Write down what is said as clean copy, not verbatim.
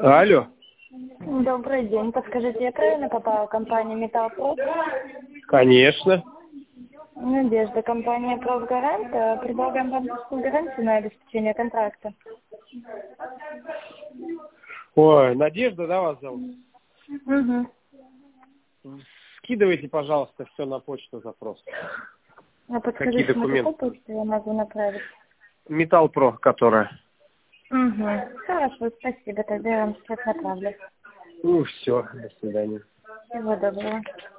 Алло. Добрый день. Подскажите, я правильно попала в компанию Металл Проф? Конечно. Надежда, компания Профгарант. Предлагаем банковскую гарантию на обеспечение контракта. Ой, Надежда, да, вас зовут? Угу. Скидывайте, пожалуйста, все на почту запрос. А Какие подскажите, на какую документы? почту я могу направить? Металл Про, которая. Угу. Хорошо, спасибо. Тогда я вам сейчас направлю. Ну, все, до свидания. Всего доброго.